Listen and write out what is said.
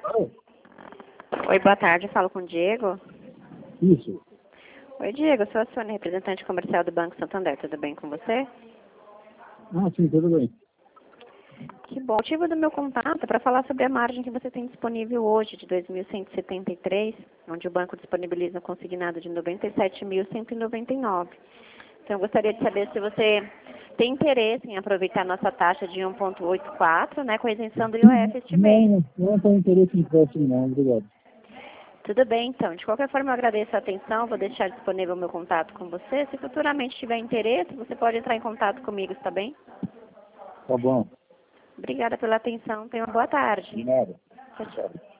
Alô? Oi, boa tarde. Falo com o Diego. Isso. Oi, Diego. Sou a Sônia, representante comercial do Banco Santander. Tudo bem com você? Ah, sim, tudo bem. Que bom. O motivo do meu contato é para falar sobre a margem que você tem disponível hoje, de 2.173, onde o banco disponibiliza um consignado de 97.199. Então, eu gostaria de saber se você tem interesse em aproveitar nossa taxa de 1,84, né, com a isenção do IOF este mês. Não tenho interesse em empréstimo, não. Obrigado. Tudo bem, então. De qualquer forma, eu agradeço a atenção. Vou deixar disponível o meu contato com você. Se futuramente tiver interesse, você pode entrar em contato comigo, está bem? Tá bom. Obrigada pela atenção. Tenha uma boa De tarde. nada. Tchau, tchau.